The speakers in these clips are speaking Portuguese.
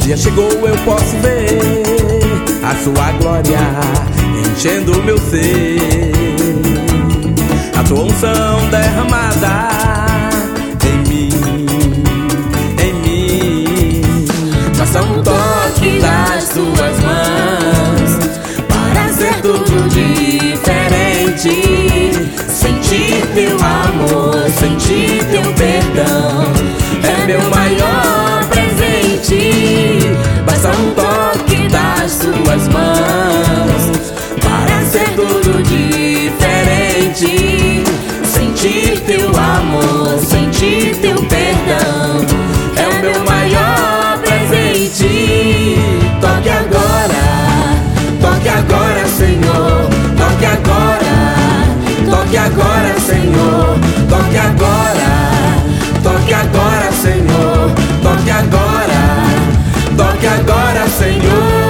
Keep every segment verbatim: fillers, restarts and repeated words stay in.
dia chegou, eu posso ver a sua glória enchendo o meu ser, a tua unção derramada em mim, em mim. Basta um toque das tuas mãos para ser tudo diferente. Sentir teu amor, sentir teu perdão é meu maior presente. Basta um toque das tuas mãos para ser tudo diferente. Sentir teu amor, sentir teu perdão é o meu maior presente. Toque agora, toque agora, Senhor. Toque agora, toque agora, Senhor. Toque agora, toque agora, Senhor. Toque agora, toque agora, Senhor.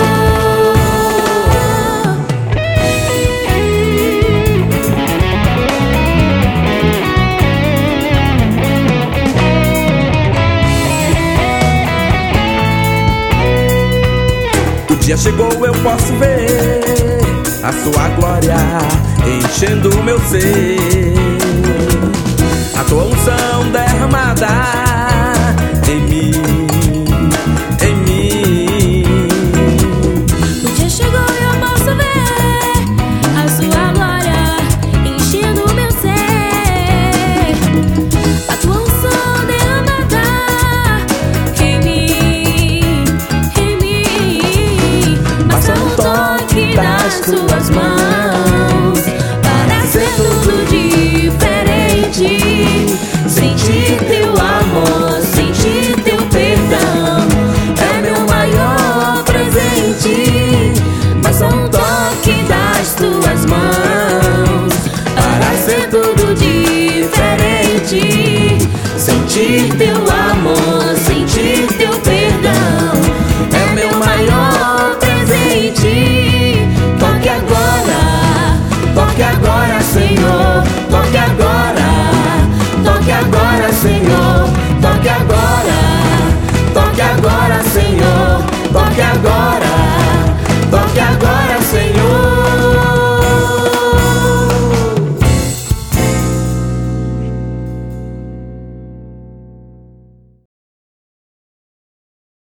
O dia chegou, eu posso ver a sua glória enchendo o meu ser, a tua unção derramada em mim, em mim. O dia chegou, eu posso ver a sua glória enchendo o meu ser, a tua unção derramada em mim, em mim. Basta um toque das tuas mãos para ser tudo diferente. Sentir teu amor, sentir teu perdão é meu maior presente. Basta um toque das tuas mãos para ser tudo diferente. Sentir teu amor, sentir teu perdão é meu maior presente. Toque agora, toque agora, Senhor. Toque agora, toque agora, Senhor. Toque agora, toque agora, Senhor. Toque agora.